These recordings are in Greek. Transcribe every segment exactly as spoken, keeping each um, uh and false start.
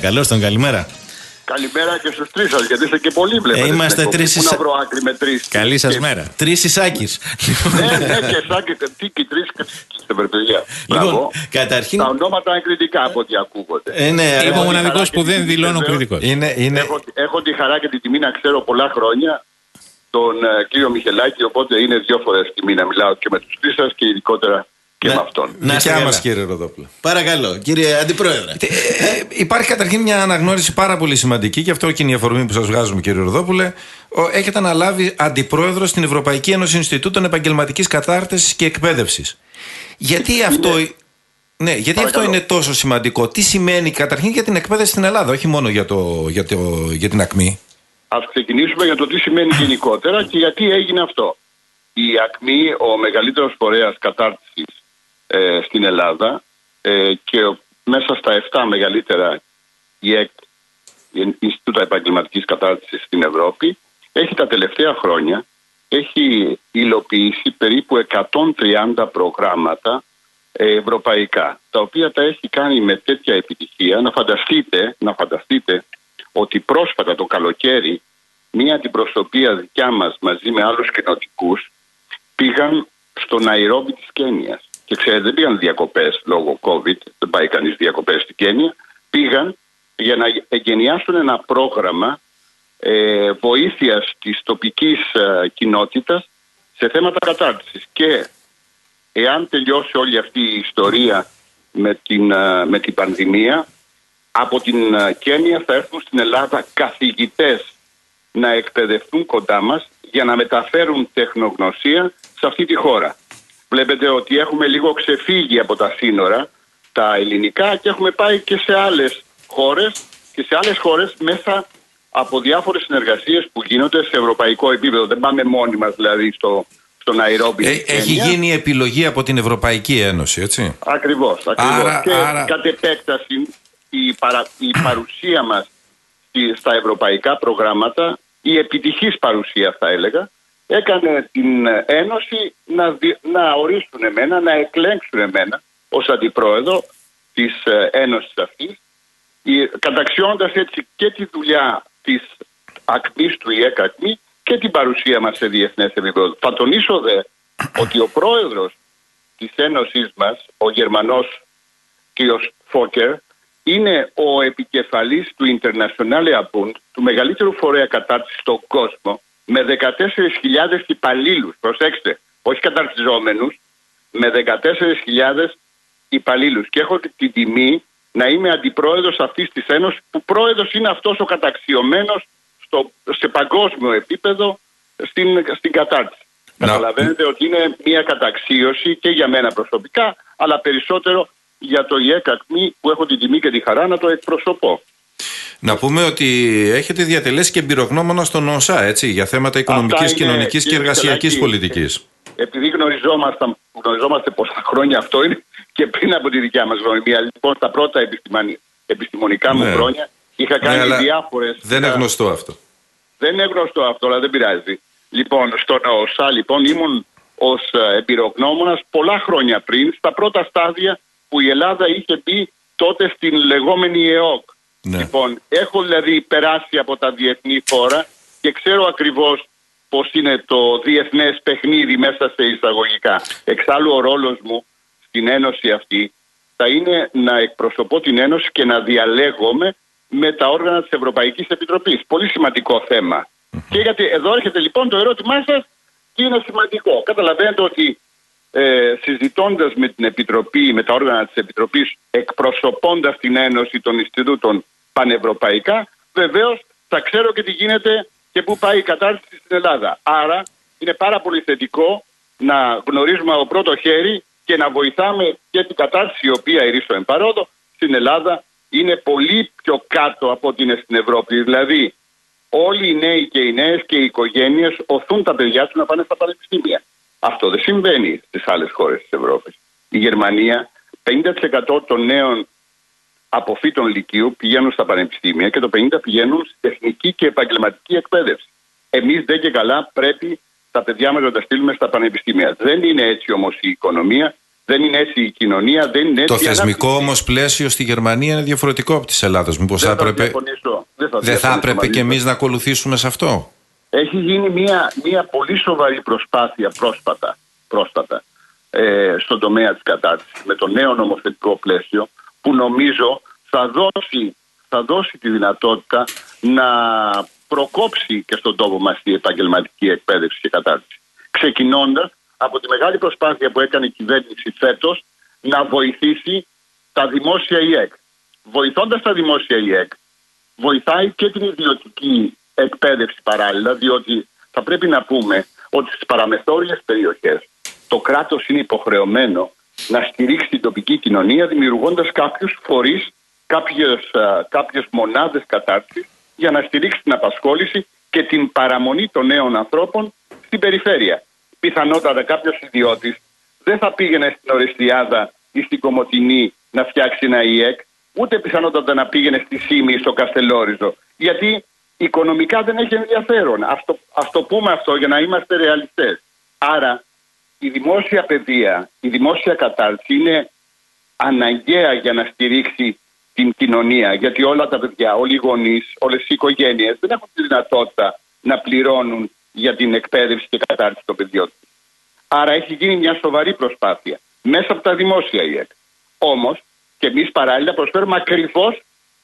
Καλώς τον, καλημέρα. Καλημέρα και στους τρεις σας, γιατί είστε και πολλοί βλέπετε. Ε, είμαστε τρεις. Πού να βρω άκρη με τρεις. Καλή σας μέρα. Τρεις Ισάκης. Ναι, ναι, και Ισάκη, τι και τρεις και παιδιά. Λοιπόν, καταρχήν. Τα ονόματα είναι κριτικά από ό,τι ακούγονται. Ε, ναι, είμαι ο μοναδικός που δεν δηλώνω κριτικός. Είναι, είναι... Έχω, έχω τη χαρά και τη τιμή να ξέρω πολλά χρόνια τον uh, κύριο Μιχελάκη, οπότε είναι δύο φορές τιμή να μιλάω και με τους τρεις σας και ειδικότερα και να, με αυτόν. Να είστε καλά, κύριε Ροδόπουλο. Παρακαλώ, κύριε Αντιπρόεδρε. Ε, ε, υπάρχει καταρχήν μια αναγνώριση πάρα πολύ σημαντική, και αυτό και είναι η αφορμή που σας βγάζουμε, κύριε Ροδόπουλε. Έχετε αναλάβει αντιπρόεδρο στην Ευρωπαϊκή Ένωση Ινστιτούτων Επαγγελματικής Κατάρτισης και Εκπαίδευσης. Γιατί αυτό. Ναι, γιατί αυτό είναι τόσο σημαντικό? Τι σημαίνει καταρχήν για την εκπαίδευση στην Ελλάδα, όχι μόνο για, το, για, το, για την ΑΚΜΗ? Ας ξεκινήσουμε για το τι σημαίνει γενικότερα και γιατί έγινε αυτό. Η ΑΚΜΗ, ο μεγαλύτερος φορέας κατάρτισης ε, στην Ελλάδα ε, και ο, μέσα στα επτά μεγαλύτερα η ΕΚ, η Ινστιτούτα Επαγγελματικής Κατάρτισης στην Ευρώπη, έχει τα τελευταία χρόνια έχει υλοποιήσει περίπου εκατόν τριάντα προγράμματα ε, ευρωπαϊκά, τα οποία τα έχει κάνει με τέτοια επιτυχία. Να φανταστείτε, να φανταστείτε ότι πρόσφατα το καλοκαίρι μία αντιπροσωπεία δικιά μας μαζί με άλλους κοινοτικούς πήγαν στο Ναϊρόμπι της Κένιας. Και ξέρετε, δεν πήγαν διακοπές λόγω COVID, δεν πάει κανείς διακοπές στην Κένια. Πήγαν για να εγκαινιάσουν ένα πρόγραμμα ε, βοήθειας της τοπικής ε, κοινότητας σε θέματα κατάρτισης. Και εάν τελειώσει όλη αυτή η ιστορία με την, ε, με την πανδημία, από την ε, Κένια θα έρθουν στην Ελλάδα καθηγητές να εκπαιδευτούν κοντά μας για να μεταφέρουν τεχνογνωσία σε αυτή τη χώρα. Βλέπετε ότι έχουμε λίγο ξεφύγει από τα σύνορα τα ελληνικά και έχουμε πάει και σε άλλες χώρες και σε άλλες χώρες μέσα από διάφορες συνεργασίες που γίνονται σε ευρωπαϊκό επίπεδο. Δεν πάμε μόνοι μας δηλαδή στο, στο Ναϊρόμπι. Ε, έχει γίνει επιλογή από την Ευρωπαϊκή Ένωση, έτσι. Ακριβώς. ακριβώς. Άρα, και άρα... κατ' επέκταση η, παρα, η παρουσία μας στα ευρωπαϊκά προγράμματα, η επιτυχής παρουσία θα έλεγα, έκανε την Ένωση να, δι, να ορίσουν εμένα, να εκλέξουν εμένα ως αντιπρόεδρο της Ένωσης αυτής, καταξιώνοντας έτσι και τη δουλειά της ΑΚΜΗς, του ΙΕΚ ΑΚΜΗ, και την παρουσία μας σε διεθνές επίπεδο. Θα τονίσω δε ότι ο πρόεδρος της Ένωσης μας, ο Γερμανός κ. Φόκερ, είναι ο επικεφαλής του Internationale Bund, του μεγαλύτερου φορέα κατάρτισης στον κόσμο, με δεκατέσσερις χιλιάδες υπαλλήλους. Προσέξτε, όχι καταρτιζόμενους, με δεκατέσσερις χιλιάδες υπαλλήλους. Και έχω την τιμή να είμαι αντιπρόεδρος αυτής της Ένωσης, που πρόεδρος είναι αυτός ο καταξιωμένος στο, σε παγκόσμιο επίπεδο στην, στην κατάρτιση. Να. Καταλαβαίνετε ότι είναι μια καταξίωση και για μένα προσωπικά, αλλά περισσότερο για το ΙΕΚ ΑΚΜΗ που έχω την τιμή και τη χαρά να το εκπροσωπώ. Να πούμε ότι έχετε διατελέσει και εμπειρογνώμονα στον ΟΣΑ, έτσι, για θέματα οικονομικής, είναι, κοινωνικής και εργασιακής πολιτικής. Επειδή γνωριζόμαστε, γνωριζόμαστε πολλά χρόνια, αυτό είναι και πριν από τη δικιά μας γνωριμία. Λοιπόν, στα πρώτα επιστημονικά μου ναι. χρόνια είχα κάνει ναι, διάφορες. Δεν είναι γνωστό αυτό. Δεν είναι γνωστό αυτό, αλλά δεν πειράζει. Λοιπόν, στον ΟΣΑ λοιπόν, ήμουν ως εμπειρογνώμονας πολλά χρόνια πριν, στα πρώτα στάδια που η Ελλάδα είχε μπει τότε στην λεγόμενη ΕΟΚ. Ναι. Λοιπόν, έχω δηλαδή περάσει από τα διεθνή φόρα και ξέρω ακριβώς πώς είναι το διεθνές παιχνίδι μέσα σε εισαγωγικά. Εξάλλου ο ρόλος μου στην Ένωση αυτή θα είναι να εκπροσωπώ την Ένωση και να διαλέγομαι με τα όργανα της Ευρωπαϊκής Επιτροπής. Πολύ σημαντικό θέμα. Mm-hmm. Και γιατί εδώ έρχεται λοιπόν το ερώτημά σας, τι είναι σημαντικό. Καταλαβαίνετε ότι ε, συζητώντας με την Επιτροπή, με τα όργανα της Επιτροπής, εκπροσωπώντας την Ένωση των Ινστιτούτων πανευρωπαϊκά, βεβαίως θα ξέρω και τι γίνεται και πού πάει η κατάρτιση στην Ελλάδα. Άρα είναι πάρα πολύ θετικό να γνωρίζουμε από πρώτο χέρι και να βοηθάμε και την κατάρτιση, η οποία ηρίστο εν παρόδο στην Ελλάδα είναι πολύ πιο κάτω από ό,τι είναι στην Ευρώπη. Δηλαδή όλοι οι νέοι και οι νέες και οι οικογένειες οθούν τα παιδιά τους να πάνε στα πανεπιστήμια. Αυτό δεν συμβαίνει στις άλλες χώρες της Ευρώπης. Η Γερμανία, πενήντα τοις εκατό των νέων αποφύτων λυκείου πηγαίνουν στα πανεπιστήμια και το πενήντα τοις εκατό πηγαίνουν στη τεχνική και επαγγελματική εκπαίδευση. Εμείς δεν και καλά πρέπει τα παιδιά μας να τα στείλουμε στα πανεπιστήμια. Δεν είναι έτσι όμως η οικονομία Δεν είναι έτσι η κοινωνία, δεν είναι έτσι. Το θεσμικό όμως πλαίσιο στη Γερμανία είναι διαφορετικό από της Ελλάδας. Μήπως θα έπρεπε, δεν θα, δεν θα έπρεπε και εμείς να ακολουθήσουμε σε αυτό? Έχει γίνει μια, μια πολύ σοβαρή προσπάθεια πρόσφατα, πρόσφατα ε, στον τομέα της κατάρτισης με το νέο νομοθετικό πλαίσιο που νομίζω θα δώσει, θα δώσει τη δυνατότητα να προκόψει και στον τόπο μας η επαγγελματική εκπαίδευση και κατάρτιση. Ξεκινώντας από τη μεγάλη προσπάθεια που έκανε η κυβέρνηση φέτος να βοηθήσει τα δημόσια ΙΕΚ. Βοηθώντας τα δημόσια ΙΕΚ, βοηθάει και την ιδιωτική εκπαίδευση παράλληλα, διότι θα πρέπει να πούμε ότι στις παραμεθόριες περιοχές το κράτος είναι υποχρεωμένο να στηρίξει την τοπική κοινωνία δημιουργώντας κάποιους φορείς, κάποιες, κάποιες μονάδες κατάρτισης για να στηρίξει την απασχόληση και την παραμονή των νέων ανθρώπων στην περιφέρεια. Πιθανότατα κάποιος ιδιώτης δεν θα πήγαινε στην Ορεστιάδα ή στην Κομοτηνή να φτιάξει ένα ΙΕΚ, ούτε πιθανότατα να πήγαινε στη Σύμη ή στο Καστελόριζο, γιατί οικονομικά δεν έχει ενδιαφέρον. Ας το, ας το πούμε αυτό για να είμαστε ρεαλιστές. Άρα η δημόσια παιδεία, η δημόσια κατάρτιση είναι αναγκαία για να στηρίξει την κοινωνία, γιατί όλα τα παιδιά, όλοι οι γονείς, όλες οι οικογένειες δεν έχουν τη δυνατότητα να πληρώνουν για την εκπαίδευση και κατάρτιση των παιδιών. Άρα έχει γίνει μια σοβαρή προσπάθεια μέσα από τα δημόσια ΙΕΚ. Όμως και εμείς παράλληλα προσφέρουμε ακριβώς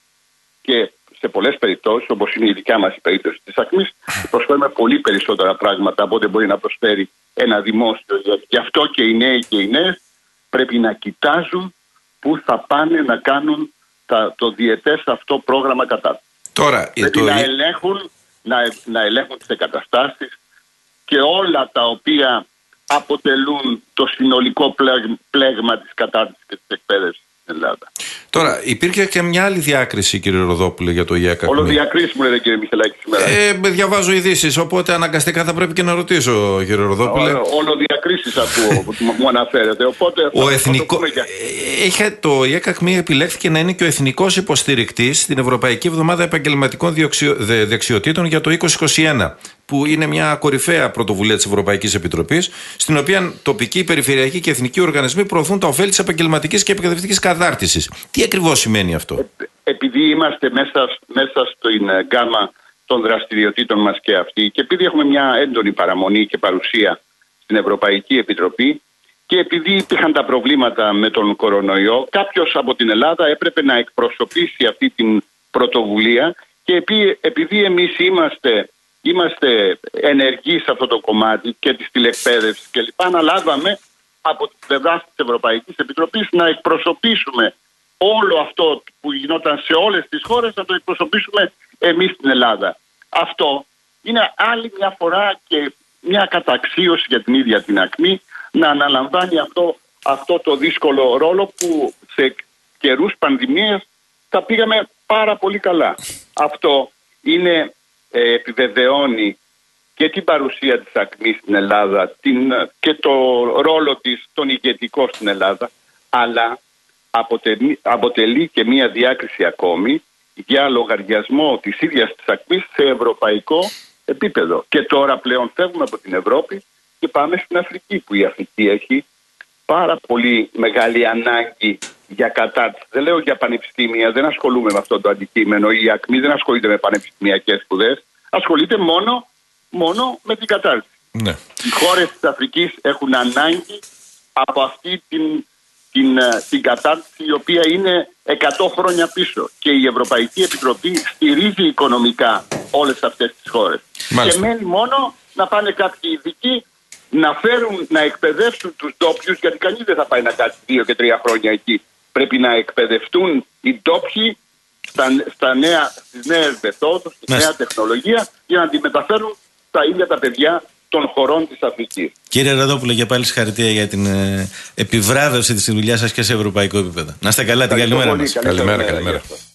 και σε πολλές περιπτώσεις, όπως είναι η δικιά μας η περίπτωση της ΑΚΜΗς, προσφέρουμε πολύ περισσότερα πράγματα από ό,τι μπορεί να προσφέρει ένα δημόσιο ΙΕΚ. Γι' αυτό και οι νέοι και οι νέες πρέπει να κοιτάζουν πού θα πάνε να κάνουν τα, το διετές αυτό πρόγραμμα κατάρτισης. Τώρα, πρέπει το... να ελέγχουν να, να ελέγχουν τις εγκαταστάσεις και όλα τα οποία αποτελούν το συνολικό πλέγμα της κατάρτισης και της εκπαίδευσης στην Ελλάδα. Τώρα, υπήρχε και μια άλλη διάκριση, κύριε Ροδόπουλε, για το ΙΕΚ. Όλο διακρίση μου λέτε, κύριε Μιχελάκη, σήμερα. Ε, διαβάζω ειδήσεις, οπότε αναγκαστικά θα πρέπει και να ρωτήσω, κύριε Ροδόπουλε. Όλο, όλο διακρίσεις ακούω που μου αναφέρετε. Οπότε ο θα, εθνικό... θα το, για... Είχε, το ΙΕΚ ΑΚΜΗ επιλέχθηκε να είναι και ο εθνικός υποστηρικτής στην Ευρωπαϊκή Εβδομάδα Επαγγελματικών Διοξιο... Δεξιοτήτων για το είκοσι είκοσι ένα, που είναι μια κορυφαία πρωτοβουλία της Ευρωπαϊκής Επιτροπής, στην οποία τοπικοί, περιφερειακοί και εθνικοί οργανισμοί προωθούν τα ωφέλη της επαγγελματικής και εκπαιδευτικής κατάρτισης. Τι ακριβώς σημαίνει αυτό? Ε, επειδή είμαστε μέσα, μέσα στην γκάμα των δραστηριοτήτων μας και αυτή, και επειδή έχουμε μια έντονη παραμονή και παρουσία στην Ευρωπαϊκή Επιτροπή, και επειδή υπήρχαν τα προβλήματα με τον κορονοϊό, κάποιος από την Ελλάδα έπρεπε να εκπροσωπήσει αυτή την πρωτοβουλία, και επί, επειδή εμείς είμαστε, είμαστε ενεργοί σε αυτό το κομμάτι και της τηλεκπαίδευσης κλπ, αναλάβαμε από την πλευρά της Ευρωπαϊκής Επιτροπής να εκπροσωπήσουμε όλο αυτό που γινόταν σε όλες τις χώρες, να το εκπροσωπήσουμε εμείς στην Ελλάδα. Αυτό είναι άλλη μια φορά και μια καταξίωση για την ίδια την ΑΚΜΗ να αναλαμβάνει αυτό, αυτό το δύσκολο ρόλο που σε καιρούς πανδημίας τα πήγαμε πάρα πολύ καλά. Αυτό είναι, ε, επιβεβαιώνει και την παρουσία της ΑΚΜΗ στην Ελλάδα την, και το ρόλο της τον ηγετικό στην Ελλάδα, αλλά αποτελεί, αποτελεί και μία διάκριση ακόμη για λογαριασμό της ίδιας της ΑΚΜΗ σε ευρωπαϊκό επίπεδο. Και τώρα πλέον φεύγουμε από την Ευρώπη και πάμε στην Αφρική, που η Αφρική έχει πάρα πολύ μεγάλη ανάγκη για κατάρτιση. Δεν λέω για πανεπιστήμια, δεν ασχολούμαι με αυτό το αντικείμενο. Η ΑΚΜΗ δεν ασχολείται με πανεπιστημιακές σπουδές, ασχολείται μόνο, μόνο με την κατάρτιση. Ναι. Οι χώρες της Αφρικής έχουν ανάγκη από αυτή την, την, την κατάρτιση, η οποία είναι εκατό χρόνια πίσω, και η Ευρωπαϊκή Επιτροπή στηρίζει οικονομικά όλες αυτές τις χώρες. Μάλιστα. Και μένει μόνο να πάνε κάποιοι ειδικοί να φέρουν, να εκπαιδεύσουν τους ντόπιους, γιατί κανείς δεν θα πάει να κάτσει δύο και τρία χρόνια εκεί. Πρέπει να εκπαιδευτούν οι ντόπιοι στα, στα νέα, στις νέες μεθόδους, στη νέα τεχνολογία, για να τη μεταφέρουν τα ίδια τα παιδιά των χωρών της Αφρικής. Κύριε Ροδόπουλε, για πάλι συγχαρητήρια για την ε, επιβράβευση της δουλειάς σας και σε ευρωπαϊκό επίπεδο. Να είστε καλά, την καλημέρα μας. Καλημέρα, καλημέρα.